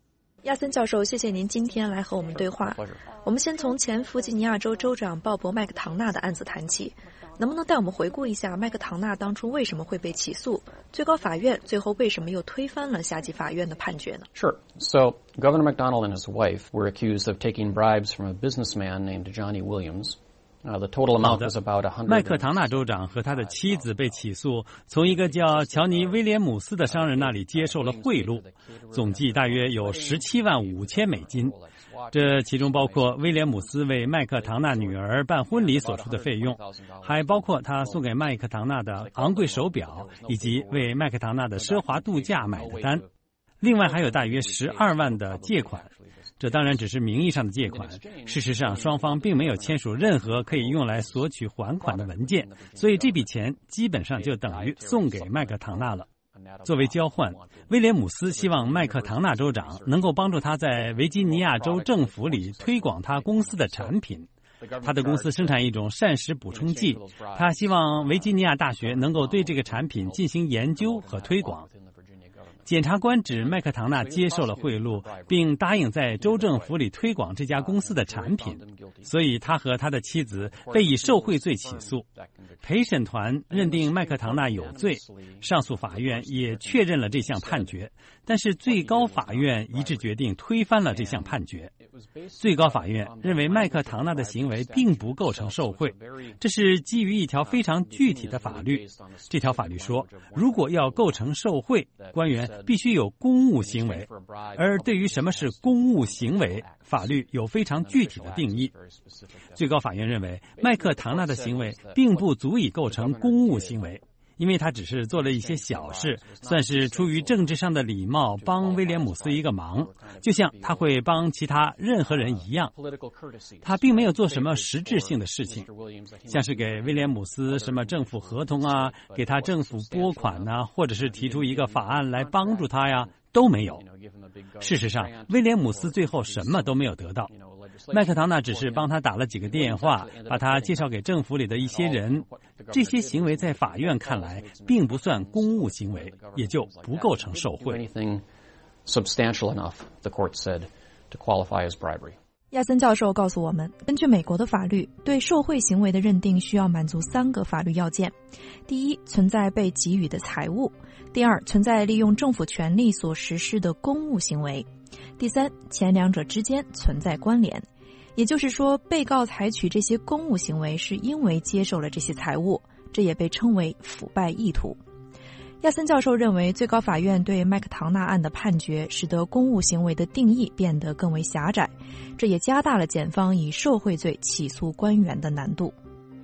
亚森教授，谢谢您今天来和我们对话。我们先从前弗吉尼亚州州长鲍勃·麦克唐纳的案子谈起，能不能带我们回顾一下麦克唐纳当初为什么会被起诉？最高法院最后为什么又推翻了下级法院的判决呢？ Sure. So, Governor McDonnell and his wife were accused of taking bribes from a businessman named Johnny Williams.Uh, the total amount was about one hundred. 麦克唐纳州长和他的妻子被起诉，从一个叫乔尼·威廉姆斯的商人那里接受了贿赂，总计大约有十七万五千美金。这其中包括威廉姆斯为麦克唐纳女儿办婚礼所出的费用，还包括他送给麦克唐纳的昂贵手表，以及为麦克唐纳的奢华度假买的单。另外还有大约十二万的借款。这当然只是名义上的借款，事实上双方并没有签署任何可以用来索取还款的文件，所以这笔钱基本上就等于送给麦克唐纳了。作为交换，威廉姆斯希望麦克唐纳州长能够帮助他在维吉尼亚州政府里推广他公司的产品。他的公司生产一种膳食补充剂，他希望维吉尼亚大学能够对这个产品进行研究和推广。检察官指麦克唐纳接受了贿赂，并答应在州政府里推广这家公司的产品，所以他和他的妻子被以受贿罪起诉。陪审团认定麦克唐纳有罪，上诉法院也确认了这项判决，但是最高法院一致决定推翻了这项判决。最高法院认为麦克唐纳的行为并不构成受贿，这是基于一条非常具体的法律。这条法律说，如果要构成受贿，官员必须有公务行为，而对于什么是公务行为，法律有非常具体的定义。最高法院认为麦克唐纳的行为并不足以构成公务行为，因为他只是做了一些小事，算是出于政治上的礼貌帮威廉姆斯一个忙，就像他会帮其他任何人一样。他并没有做什么实质性的事情，像是给威廉姆斯什么政府合同啊，给他政府拨款啊，或者是提出一个法案来帮助他呀，都没有。事实上，威廉姆斯最后什么都没有得到。麦克唐纳只是帮他打了几个电话，把他介绍给政府里的一些人。这些行为在法院看来并不算公务行为，也就不构成受贿。 亚森教授告诉我们，根据美国的法律，对受贿行为的认定需要满足三个法律要件：第一，存在被给予的财物；第二，存在利用政府权力所实施的公务行为；第三，前两者之间存在关联。也就是说，被告采取这些公务行为是因为接受了这些财物，这也被称为腐败意图。亚森教授认为，最高法院对麦克唐纳案的判决使得公务行为的定义变得更为狭窄，这也加大了检方以受贿罪起诉官员的难度。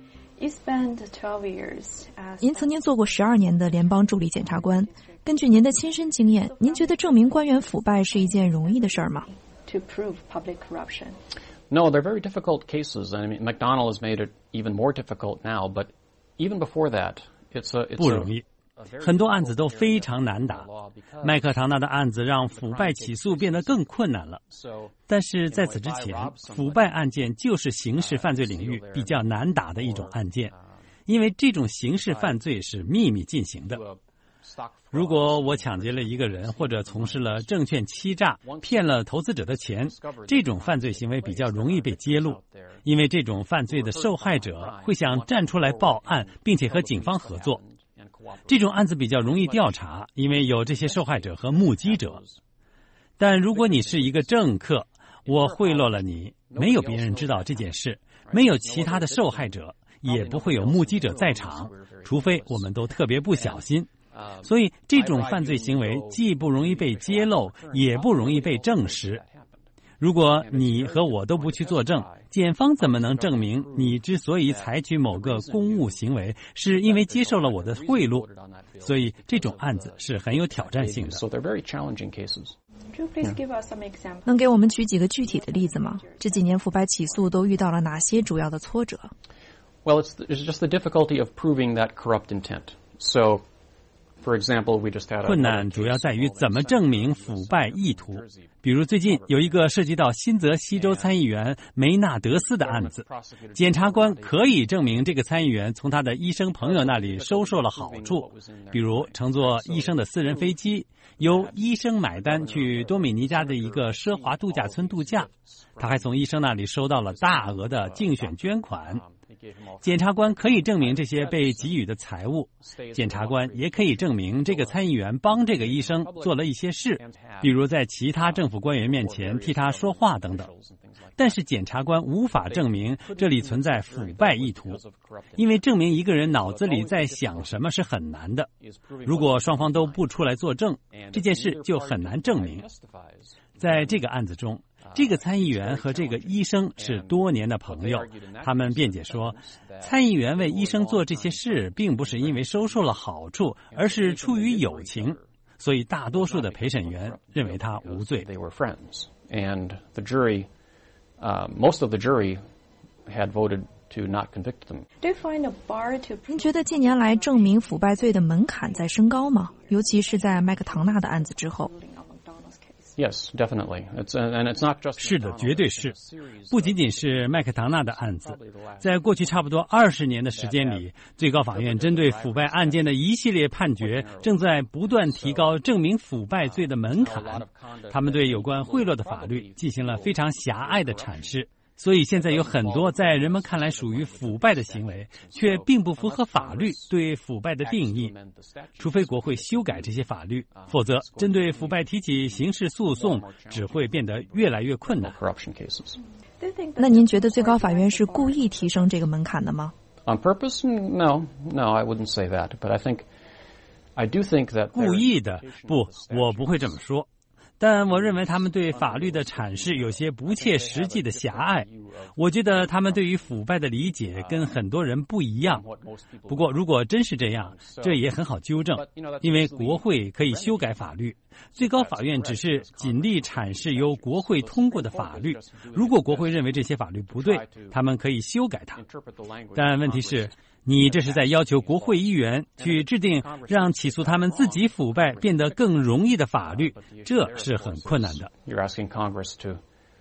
您曾经做过十二年的联邦助理检察官，根据您的亲身经验，您觉得证明官员腐败是一件容易的事儿吗？ To prove public corruption. No, they're very difficult cases. I mean, McDonnell has made it even more difficult now, but even before that, it's a... It's 不容易。很多案子都非常难打，麦克唐纳的案子让腐败起诉变得更困难了。但是在此之前，腐败案件就是刑事犯罪领域比较难打的一种案件，因为这种刑事犯罪是秘密进行的。如果我抢劫了一个人，或者从事了证券欺诈，骗了投资者的钱，这种犯罪行为比较容易被揭露，因为这种犯罪的受害者会想站出来报案，并且和警方合作。这种案子比较容易调查，因为有这些受害者和目击者。但如果你是一个政客，我贿赂了你，没有别人知道这件事，没有其他的受害者，也不会有目击者在场，除非我们都特别不小心。所以这种犯罪行为既不容易被揭露，也不容易被证实。如果你和我都不去作证，检方怎么能证明你之所以采取某个公务行为，是因为接受了我的贿赂？所以这种案子是很有挑战性的。 能给我们举几个具体的例子吗？这几年腐败起诉都遇到了哪些主要的挫折？ Well, it's, it's just the difficulty of proving that corrupt intent. So, For example, we just had a 困难主要在于怎么证明腐败意图。比如最近有一个涉及到新泽西州参议员梅纳德斯的案子，检察官可以证明这个参议员从他的医生朋友那里收受了好处，比如乘坐医生的私人飞机，由医生买单去多米尼加的一个奢华度假村度假。他还从医生那里收到了大额的竞选捐款。检察官可以证明这些被给予的财物，检察官也可以证明这个参议员帮这个医生做了一些事，比如在其他政府官员面前替他说话等等。但是检察官无法证明这里存在腐败意图，因为证明一个人脑子里在想什么是很难的。如果双方都不出来作证，这件事就很难证明。在这个案子中，这个参议员和这个医生是多年的朋友，他们辩解说，参议员为医生做这些事并不是因为收受了好处，而是出于友情，所以大多数的陪审员认为他无罪。 They were friends, and the jury, uh, most of the jury had voted to not convict them. Do you find a bar to... 您觉得近年来证明腐败罪的门槛在升高吗？尤其是在麦克唐纳的案子之后。 Yes, definitely. It's, and it's not just 是的，绝对是。不仅仅是麦克唐纳的案子，在过去差不多二十年的时间里，最高法院针对腐败案件的一系列判决正在不断提高证明腐败罪的门槛。他们对有关贿赂的法律进行了非常狭隘的阐释。所以现在有很多在人们看来属于腐败的行为，却并不符合法律对腐败的定义。除非国会修改这些法律，否则针对腐败提起刑事诉讼只会变得越来越困难。 那您觉得最高法院是故意提升这个门槛的吗？ On purpose? No, no, I wouldn't say that. But I think, I do think that 故意的，不，我不会这么说。但我认为他们对法律的阐释有些不切实际的狭隘。我觉得他们对于腐败的理解跟很多人不一样。不过如果真是这样，这也很好纠正，因为国会可以修改法律，最高法院只是尽力阐释由国会通过的法律。如果国会认为这些法律不对，他们可以修改它。但问题是，你这是在要求国会议员去制定让起诉他们自己腐败变得更容易的法律，这是很困难的。 You're asking Congress to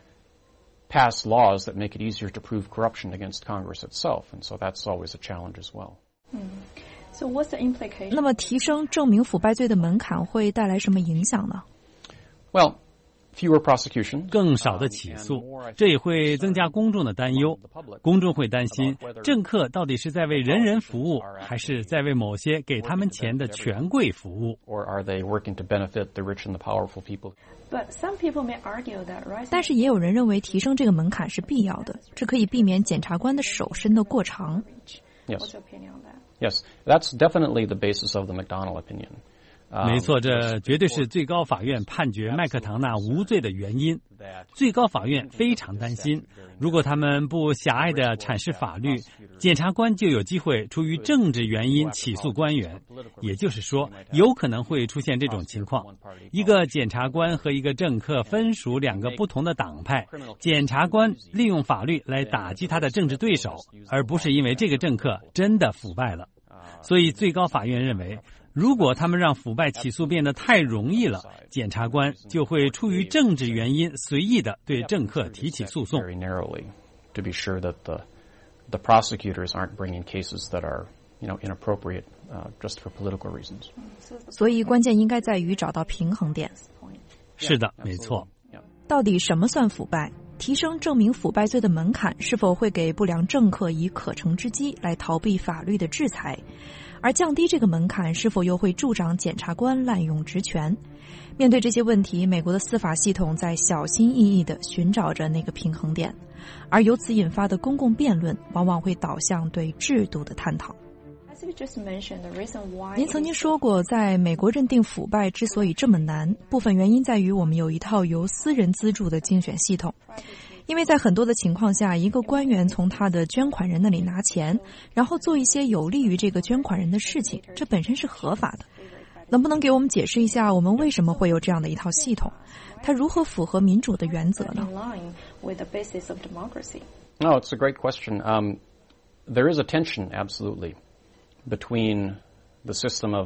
pass laws that make it easier to prove corruption against Congress itself, and so that's always a challenge as well. So what's the implication? 那么提升证明腐败罪的门槛会带来什么影响呢？ Well, fewer prosecutions, 更少的起诉，这也会增加公众的担忧。公众会担心，政客到底是在为人人服务，还是在为某些给他们钱的权贵服务？ or are they working to benefit the rich and the powerful people? But some people may argue that, right? 但是也有人认为提升这个门槛是必要的，这可以避免检察官的手伸得过长。 Yes. What's your opinion on that? Yes, that's definitely the basis of the McDonnell opinion. 没错，这绝对是最高法院判决麦克唐纳无罪的原因。最高法院非常担心，如果他们不狭隘地阐释法律，检察官就有机会出于政治原因起诉官员。也就是说，有可能会出现这种情况：一个检察官和一个政客分属两个不同的党派，检察官利用法律来打击他的政治对手，而不是因为这个政客真的腐败了。所以最高法院认为，如果他们让腐败起诉变得太容易了，检察官就会出于政治原因随意地对政客提起诉讼。 Very narrowly, to be sure that the the prosecutors aren't bringing cases that are, you know, inappropriate uh, just for political reasons. 所以关键应该在于找到平衡点。 是的，没错。 到底什么算腐败？提升证明腐败罪的门槛是否会给不良政客以可乘之机来逃避法律的制裁？而降低这个门槛是否又会助长检察官滥用职权？面对这些问题，美国的司法系统在小心翼翼地寻找着那个平衡点，而由此引发的公共辩论往往会导向对制度的探讨。您曾经说过，在美国认定腐败之所以这么难，部分原因在于我们有一套由私人资助的竞选系统。因为在很多的情况下，一个官员从他的捐款人那里拿钱，然后做一些有利于这个捐款人的事情，这本身是合法的。能不能给我们解释一下，我们为什么会有这样的一套系统？它如何符合民主的原则呢？ No, it's a great question. Um, there is a tension, absolutely, between the system of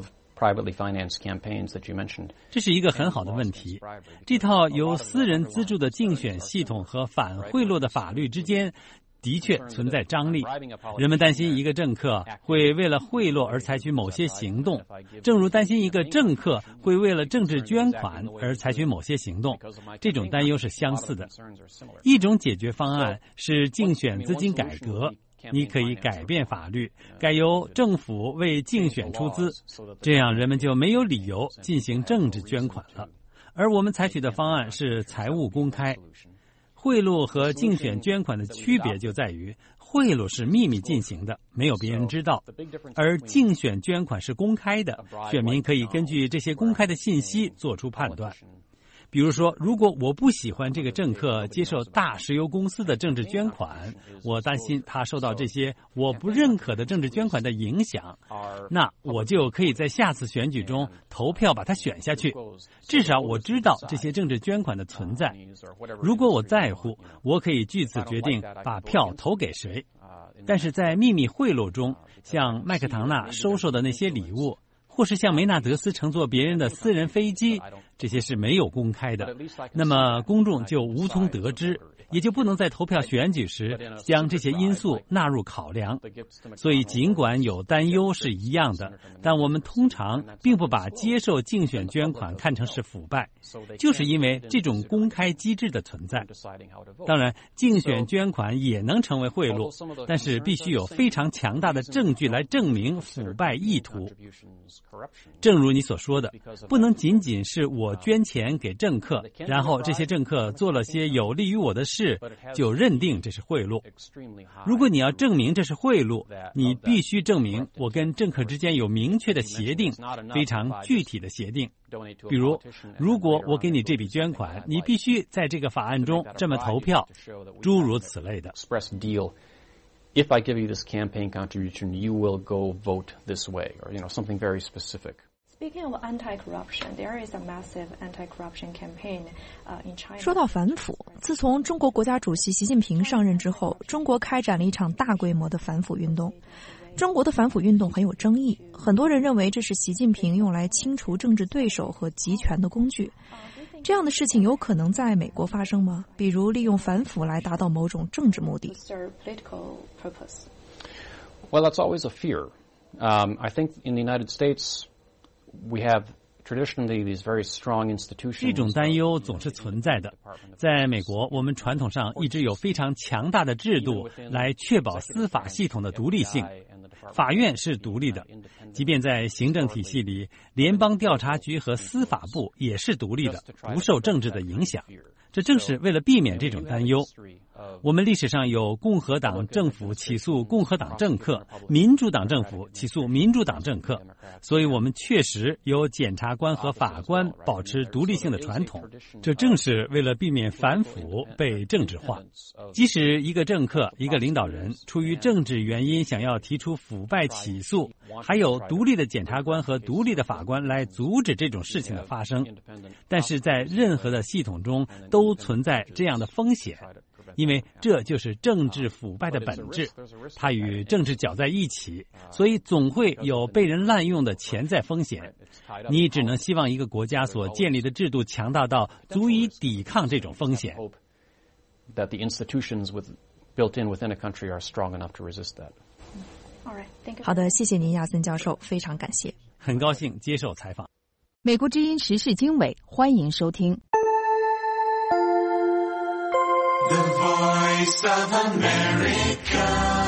privately financed campaigns that you mentioned. 这是一个很好的问题。这套由私人资助的竞选系统和反贿赂的法律之间的确存在张力，人们担心一个政客会为了贿赂而采取某些行动，正如担心一个政客会为了政治捐款而采取某些行动，这种担忧是相似的。一种解决方案是竞选资金改革，你可以改变法律，改由政府为竞选出资，这样人们就没有理由进行政治捐款了。而我们采取的方案是财务公开。贿赂和竞选捐款的区别就在于，贿赂是秘密进行的，没有别人知道，而竞选捐款是公开的，选民可以根据这些公开的信息做出判断。比如说，如果我不喜欢这个政客接受大石油公司的政治捐款，我担心他受到这些我不认可的政治捐款的影响，那我就可以在下次选举中投票把他选下去。至少我知道这些政治捐款的存在。如果我在乎，我可以据此决定把票投给谁。但是在秘密贿赂中，像麦克唐纳收受的那些礼物，或是像梅纳德斯乘坐别人的私人飞机，这些是没有公开的，那么公众就无从得知，也就不能在投票选举时将这些因素纳入考量。所以尽管有担忧是一样的，但我们通常并不把接受竞选捐款看成是腐败，就是因为这种公开机制的存在。当然，竞选捐款也能成为贿赂，但是必须有非常强大的证据来证明腐败意图。正如你所说的，不能仅仅是我捐钱给政客，然后这些政客做了些有利于我的事，就认定这是贿赂。如果你要证明这是贿赂，你必须证明我跟政客之间有明确的协定，非常具体的协定。比如，如果我给你这笔捐款，你必须在这个法案中这么投票，诸如此类的。 If I give you this campaign contribution, you will go vote this way, or, you know, something very specific. Speaking of anti-corruption, there is a massive anti-corruption campaign in China. 说到反腐，自从中国国家主席习近平上任之后，中国开展了一场大规模的反腐运动。中国的反腐运动很有争议，很多人认为这是习近平用来清除政治对手和集权的工具。这样的事情有可能在美国发生吗？比如利用反腐来达到某种政治目的。 Well, that's always a fear. Um, I think in the United States, we have traditionally these very strong institutions. 这种担忧总是存在的。在美国，我们传统上一直有非常强大的制度来确保司法系统的独立性。法院是独立的，即便在行政体系里，联邦调查局和司法部也是独立的，不受政治的影响。这正是为了避免这种担忧。我们历史上有共和党政府起诉共和党政客，民主党政府起诉民主党政客，所以我们确实有检察官和法官保持独立性的传统。这正是为了避免反腐被政治化。即使一个政客、一个领导人出于政治原因想要提出腐败起诉，还有独立的检察官和独立的法官来阻止这种事情的发生。但是在任何的系统中都存在这样的风险，因为这就是政治腐败的本质，它与政治搅在一起，所以总会有被人滥用的潜在风险。你只能希望一个国家所建立的制度强大到足以抵抗这种风险。 That the institutions with, built in within a country are strong enough to resist that. 好的，谢谢您，亚森教授，非常感谢。 很高兴接受采访。 美国之音时事经纬，欢迎收听。 The Voice of America.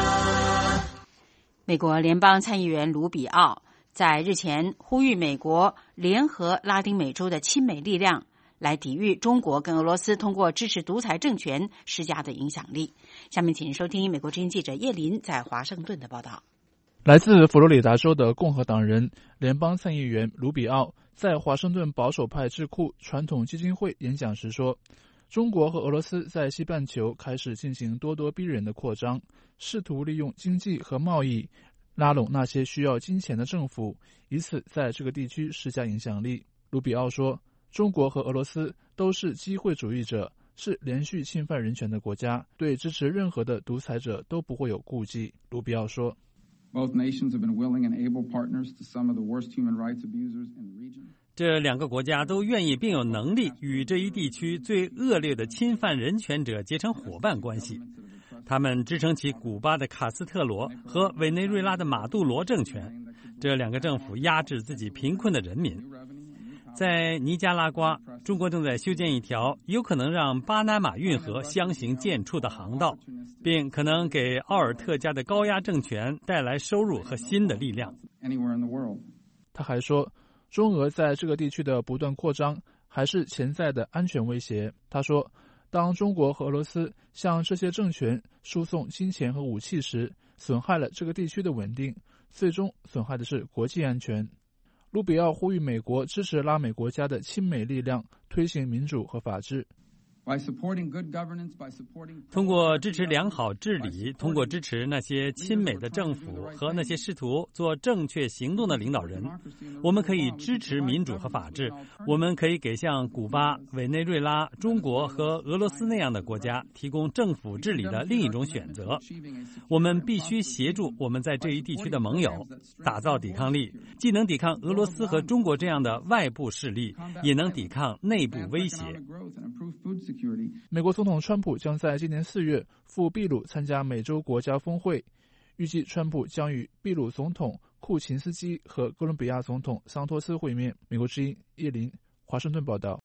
美国联邦参议员卢比奥在日前呼吁美国联合拉丁美洲的亲美力量，来抵御中国跟俄罗斯通过支持独裁政权施加的影响力。下面请收听美国之音记者叶林在华盛顿的报道。 来自佛罗里达州的共和党人联邦参议员卢比奥在华盛顿保守派智库传统基金会演讲时说，中国和俄罗斯在西半球开始进行咄咄逼人的扩张，试图利用经济和贸易拉拢那些需要金钱的政府，以此在这个地区施加影响力。卢比奥说，中国和俄罗斯都是机会主义者，是连续侵犯人权的国家，对支持任何的独裁者都不会有顾忌。卢比奥说 Both nations have been willing and able partners to some of the worst human rights abusers in the region. 这两个国家都愿意并有能力与这一地区最恶劣的侵犯人权者结成伙伴关系。他们支撑起古巴的卡斯特罗和委内瑞拉的马杜罗政权，这两个政府压制自己贫困的人民。在尼加拉瓜，中国正在修建一条有可能让巴拿马运河相行渐处的航道，并可能给奥尔特加的高压政权带来收入和新的力量。 他还说，中俄在这个地区的不断扩张还是潜在的安全威胁。他说，当中国和俄罗斯向这些政权输送金钱和武器时，损害了这个地区的稳定，最终损害的是国际安全。卢比奥呼吁美国支持拉美国家的亲美力量，推行民主和法治。 通过支持良好治理，通过支持那些亲美的政府和那些试图做正确行动的领导人，我们可以支持民主和法治。我们可以给像古巴、委内瑞拉、中国和俄罗斯那样的国家提供政府治理的另一种选择。我们必须协助我们在这一地区的盟友打造抵抗力，既能抵抗俄罗斯和中国这样的外部势力，也能抵抗内部威胁。 美国总统川普将在今年四月赴秘鲁参加美洲国家峰会，预计川普将与秘鲁总统库琴斯基和哥伦比亚总统桑托斯会面。美国之音叶林，华盛顿报道。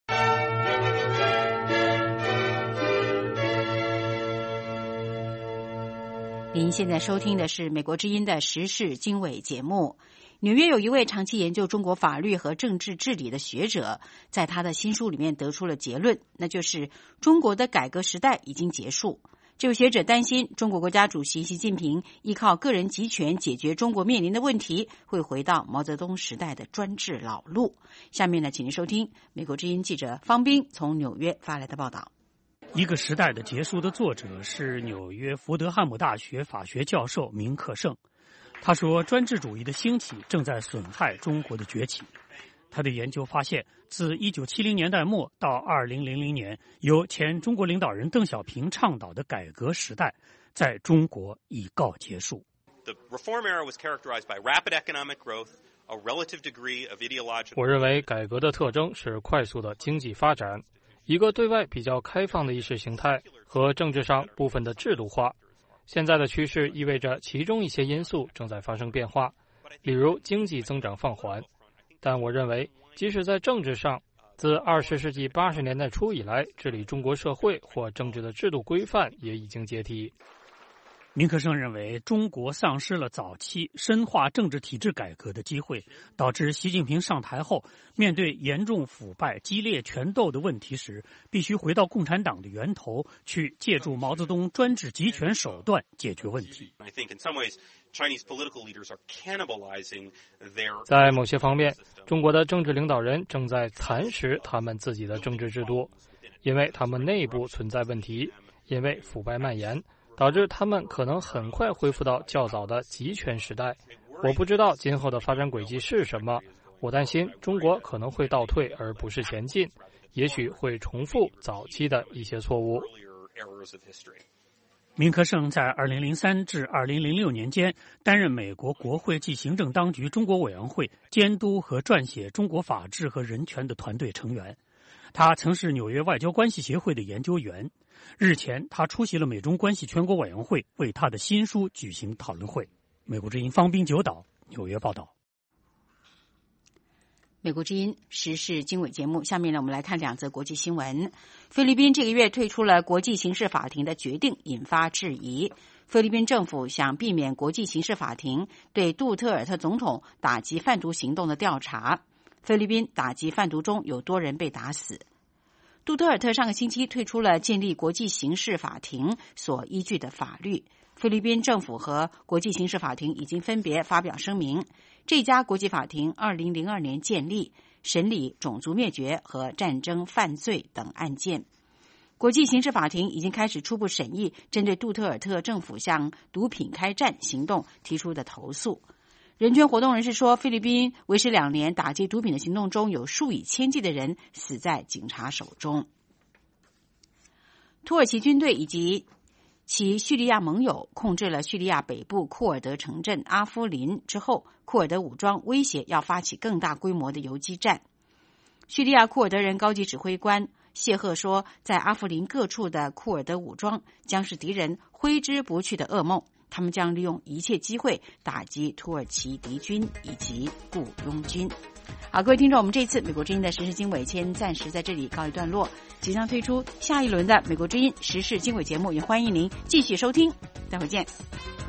您现在收听的是美国之音的时事经纬节目。纽约有一位长期研究中国法律和政治治理的学者，在他的新书里面得出了结论，那就是中国的改革时代已经结束。这位学者担心，中国国家主席习近平依靠个人集权解决中国面临的问题，会回到毛泽东时代的专制老路。下面呢，请您收听美国之音记者方斌从纽约发来的报道。 一个时代的结束的作者是纽约福德汉姆大学法学教授明克胜。他说，专制主义的兴起正在损害中国的崛起。他的研究发现，自一九七零年代末到二零零零年，由前中国领导人邓小平倡导的改革时代，在中国已告结束。 我认为改革的特征是快速的经济发展，一个对外比较开放的意识形态和政治上部分的制度化。现在的趋势意味着其中一些因素正在发生变化，例如经济增长放缓。但我认为，即使在政治上，自二十世纪八十年代初以来，治理中国社会或政治的制度规范也已经解体。 明克胜认为，中国丧失了早期深化政治体制改革的机会，导致习近平上台后，面对严重腐败、激烈权斗的问题时，必须回到共产党的源头，去借助毛泽东专制集权手段解决问题。 在某些方面，中国的政治领导人正在蚕食他们自己的政治制度，因为他们内部存在问题，因为腐败蔓延，导致他们可能很快恢复到较早的集权时代。我不知道今后的发展轨迹是什么，我担心中国可能会倒退而不是前进，也许会重复早期的一些错误。 明克胜在二零零三至二零零六年间担任美国国会暨行政当局中国委员会监督和撰写中国法治和人权的团队成员。他曾是纽约外交关系协会的研究员。日前，他出席了美中关系全国委员会为他的新书举行讨论会。美国之音方斌九岛纽约报道。 美国之音时事经纬节目，下面呢，我们来看两则国际新闻。菲律宾这个月退出了国际刑事法庭的决定引发质疑。菲律宾政府想避免国际刑事法庭对杜特尔特总统打击贩毒行动的调查。菲律宾打击贩毒中有多人被打死。杜特尔特上个星期退出了建立国际刑事法庭所依据的法律。菲律宾政府和国际刑事法庭已经分别发表声明。这家国际法庭二零零二年建立，审理种族灭绝和战争犯罪等案件。国际刑事法庭已经开始初步审议针对杜特尔特政府向毒品开战行动提出的投诉。人权活动人士说，菲律宾维持两年打击毒品的行动中，有数以千计的人死在警察手中。土耳其军队以及其叙利亚盟友控制了叙利亚北部库尔德城镇阿夫林之后，库尔德武装威胁要发起更大规模的游击战。叙利亚库尔德人高级指挥官谢赫说，在阿夫林各处的库尔德武装将是敌人挥之不去的噩梦，他们将利用一切机会打击土耳其敌军以及雇佣军。好，各位听众，我们这次美国之音的时事经纬先暂时在这里告一段落，即将推出下一轮的美国之音时事经纬节目，也欢迎您继续收听，再会见。